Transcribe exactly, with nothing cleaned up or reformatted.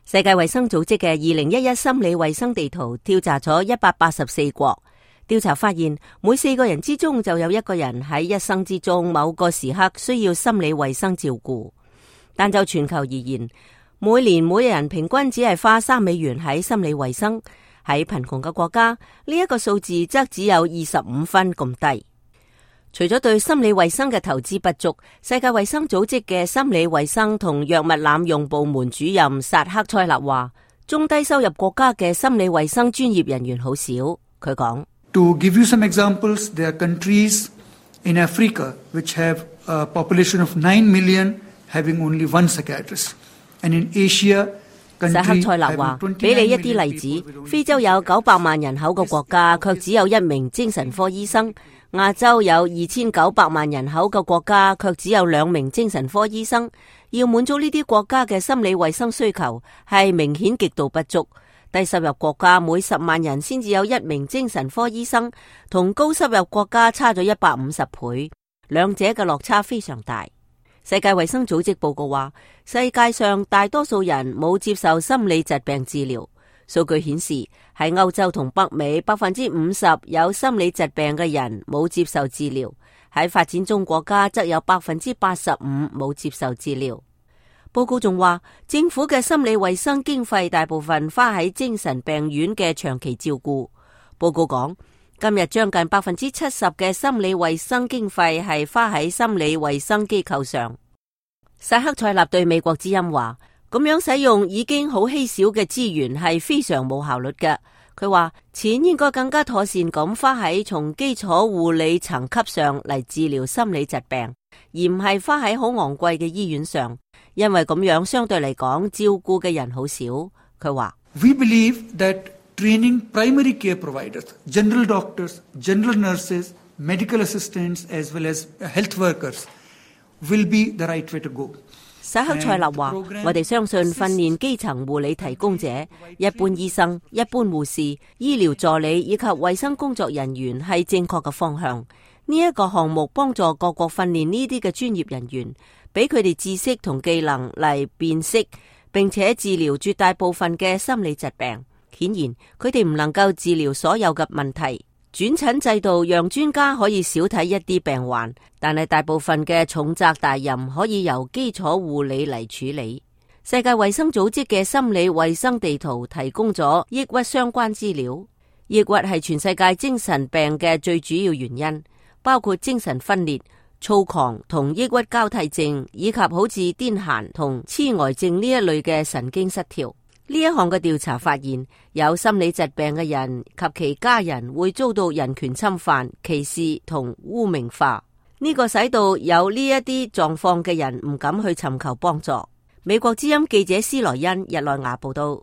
世界衛生組織嘅二零一一心理衛生地圖調查咗一百八十四國，調查發現每四個人之中就有一個人喺一生之中某個時刻需要心理衛生照顧。但就全球而言，每年每人平均只係花三美元喺心理衛生，喺貧窮嘅國家呢一個數字則只有二十五分咁低。除咗對心理衛生嘅投資不足，世界衛生組織嘅心理衛生同藥物濫用部門主任薩克塞納話，中低收入國家嘅心理衛生專業人員好少。佢講 ：To give you some examples, there are countries in Africa which have a population of nine million having only one psychiatrist, and in Asia。薩克塞納話：俾你一啲例子，非洲有九百萬人口嘅國家，卻只有一名精神科醫生；亞洲有二千九百萬人口嘅國家，卻只有兩名精神科醫生。要滿足呢啲國家嘅心理衛生需求，係明顯極度不足。低收入國家每十萬人先至有一名精神科醫生，同高收入國家差咗一百五十倍，兩者嘅落差非常大。世界衛生組織報告話，世界上大多數人冇接受心理疾病治療。數據顯示，喺歐洲同北美，百分之五十有心理疾病嘅人冇接受治療；喺發展中國家，則有百分之八十五冇接受治療。報告仲話，政府嘅心理衛生經費大部分花喺精神病院嘅長期照顧。報告講，今日將近百分之七十嘅心理衛生經費係花喺心理衛生機構上。薩克塞納對美國之音話，咁樣使用已經好稀少嘅資源係非常冇效率嘅。佢話錢應該更加妥善咁花喺從基礎護理層級上嚟治療心理疾病，而唔係花喺好昂貴嘅醫院上，因為咁樣相對嚟講照顧嘅人好少。佢話 We believe that training primary care providers, general doctors, general nurses, medical assistants as well as health workers will be the right way to go. 薩克塞納話，我哋相信訓練基層護理提供者、一般醫生、一般護士、醫療助理以及衛生工作人員係正確嘅方向。呢、這、一個項目幫助各國訓練呢啲嘅專業人員，俾佢哋知識同技能嚟辨識並且治療絕大部分嘅心理疾病。顯然，佢哋唔能夠治療所有嘅問題。轉診制度讓專家可以少睇一啲病患，但係大部分嘅重責大任可以由基礎護理嚟處理。世界衛生組織嘅心理衛生地圖提供咗抑鬱相關資料。抑鬱係全世界精神病嘅最主要原因，包括精神分裂、躁狂同抑鬱交替症，以及好似癲癇同痴呆症呢一類嘅神經失調。呢一項嘅調查發現，有心理疾病嘅人及其家人會遭到人權侵犯、歧視同污名化。呢、這個使到有呢一啲狀況嘅人唔敢去尋求幫助。美國之音記者斯萊恩日內瓦報道。